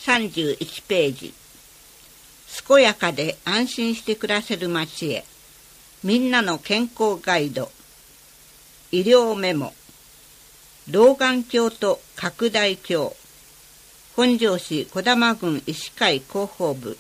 31ページ。健やかで安心して暮らせる街へ。みんなの健康ガイド。医療メモ。老眼鏡と拡大鏡。本庄市児玉郡医師会広報部。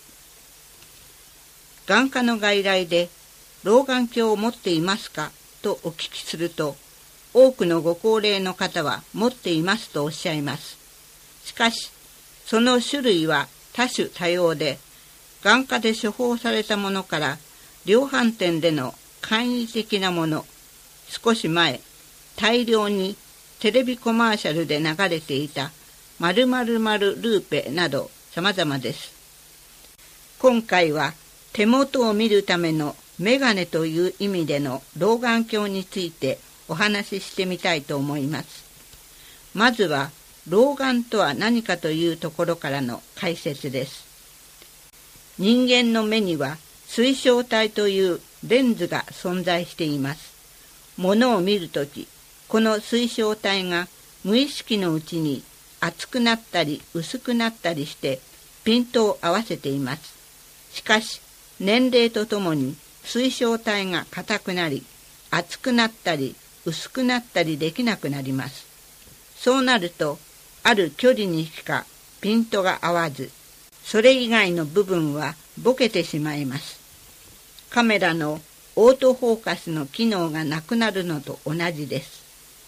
眼科の外来で老眼鏡を持っていますかとお聞きすると、多くのご高齢の方は持っていますとおっしゃいます。しかし、その種類は多種多様で、眼科で処方されたものから量販店での簡易的なもの、少し前、大量にテレビコマーシャルで流れていた〇〇〇ルーペなど様々です。今回は手元を見るためのメガネという意味での老眼鏡についてお話ししてみたいと思います。まずは老眼とは何かというところからの解説です。人間の目には水晶体というレンズが存在しています。物を見るとき、この水晶体が無意識のうちに厚くなったり薄くなったりしてピントを合わせています。しかし、年齢とともに水晶体が硬くなり、厚くなったり薄くなったりできなくなります。そうなると、ある距離にしかピントが合わず、それ以外の部分はボケてしまいます。カメラのオートフォーカスの機能がなくなるのと同じです。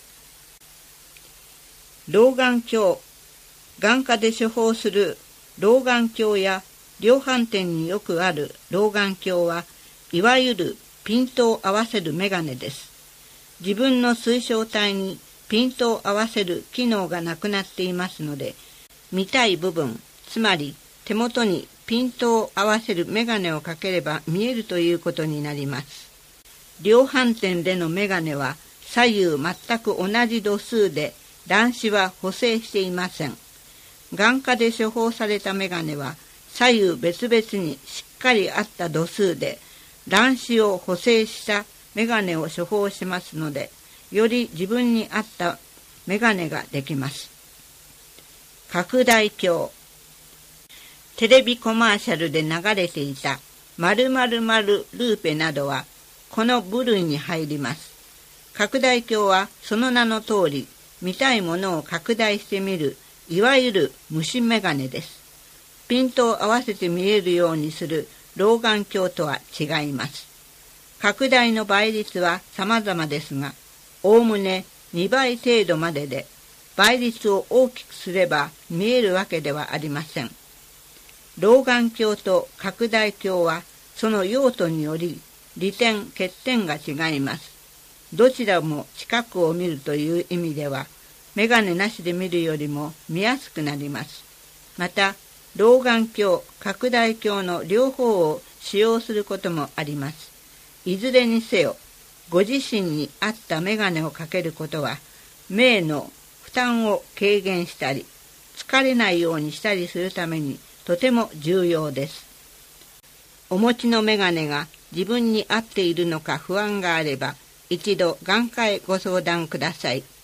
老眼鏡。眼科で処方する老眼鏡や量販店によくある老眼鏡はいわゆるピントを合わせるメガネです。自分の水晶体にピントを合わせる機能がなくなっていますので、見たい部分、つまり手元にピントを合わせるメガネをかければ見えるということになります。量販店でのメガネは左右全く同じ度数で乱視は補正していません。眼科で処方されたメガネは左右別々にしっかり合った度数で乱視を補正したメガネを処方しますので、より自分に合ったメガネができます。拡大鏡。テレビコマーシャルで流れていた〇〇〇ルーペなどはこの部類に入ります。拡大鏡はその名の通り、見たいものを拡大してみる、いわゆる虫眼鏡です。ピントを合わせて見えるようにする老眼鏡とは違います。拡大の倍率は様々ですが、おおむね2倍程度までで、倍率を大きくすれば見えるわけではありません。老眼鏡と拡大鏡はその用途により利点・欠点が違います。どちらも近くを見るという意味では、メガネなしで見るよりも見やすくなります。また、老眼鏡、拡大鏡の両方を使用することもあります。いずれにせよ、ご自身に合ったメガネをかけることは、目への負担を軽減したり、疲れないようにしたりするためにとても重要です。お持ちのメガネが自分に合っているのか不安があれば、一度眼科へご相談ください。